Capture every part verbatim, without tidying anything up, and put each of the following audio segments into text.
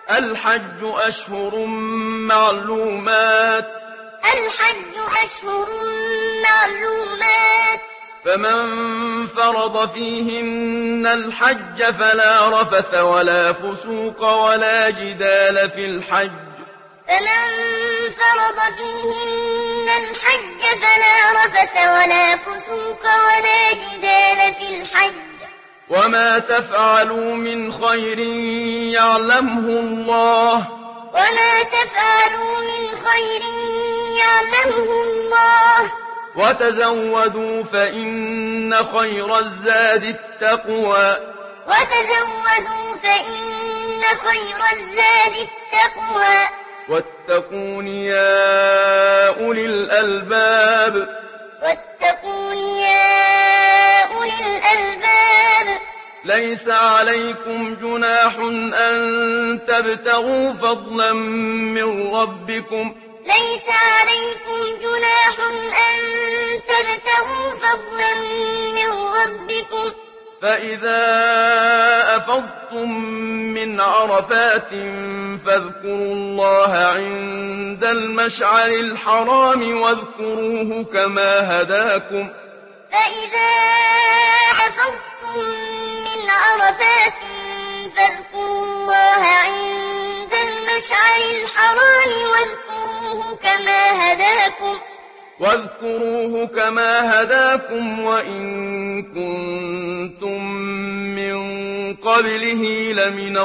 الحج أشهر معلومات الحج أشهر معلومات فمن فرض فيهن الحج فلا رفث ولا فسوق ولا جدال في الحج فمن فرض فيهن الحج فلا رفث ولا فسوق ولا جدال في الحج وما تفعلوا من خير يعلمه الله وما تفعلوا من خير يعلمه الله وتزودوا فإن خير الزاد التقوى وتزودوا فإن خير الزاد التقوى واتقون يا أولي الألباب واتقون يا أولي الألباب ليس عليكم جناح أن تبتغوا فضلا من ربكم ليس عليكم جناح أن تبتغوا فضلا من ربكم فإذا أفضتم من عرفات فاذكروا الله عند المشعر الحرام واذكروه كما هداكم فإذا أفضتم من عرفات فاذكروا الله عند المشعر الحرام واذكروه كما هداكم واذكروه كما هداكم وإن كنتم من قبله لمن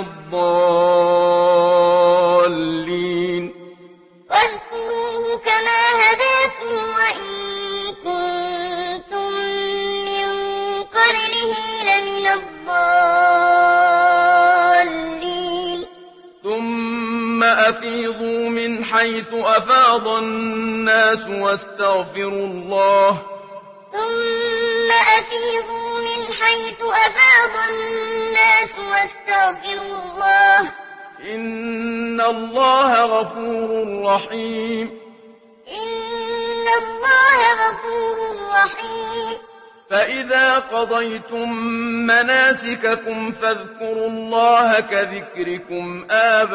الضالين واذكروه كما هداكم وإن كنتم من قبله لمن الضالين ثم أفيضوا من حيث أفاض الناس واستغفروا الله ثم أفيضوا من حيث أفاض الناس واستغفروا الله إن الله غفور رحيم إن الله غفور رحيم فإذا قضيتم مناسككم فاذكروا الله كذكركم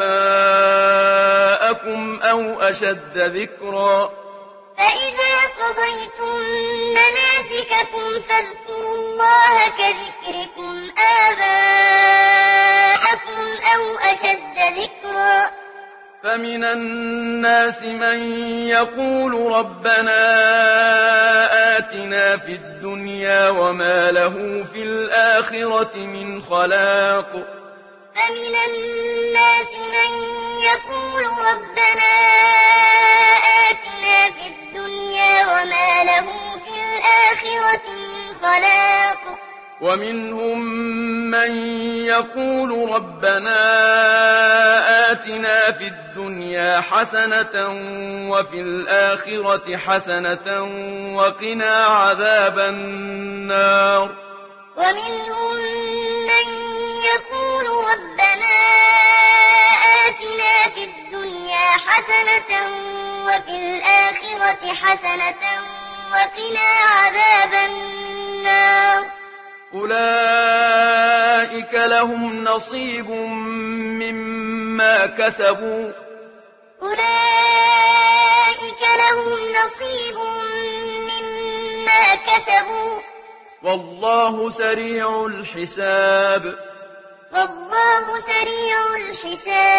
آباءكم أو أشد ذكرا فإذا قضيتم مناسككم فاذكروا الله كذكركم آباءكم أو أشد ذكرا فمن الناس من يقول ربنا آتنا في الدنيا وما له في الآخرة من خلاق فمن الناس من يقول ربنا آتنا في الدنيا وما له في الآخرة من خلاق ومنهم من يقول ربنا آتنا في الدنيا حسنة وفي الآخرة حسنة وقنا عذاب النار ومنهم من يقول ربنا آتنا في الدنيا حسنة وفي الآخرة حسنة وقنا عذاب النار أولئك لهم نصيب مما كسبوا أولئك لهم نصيب مما كسبوا والله سريع الحساب والله سريع الحساب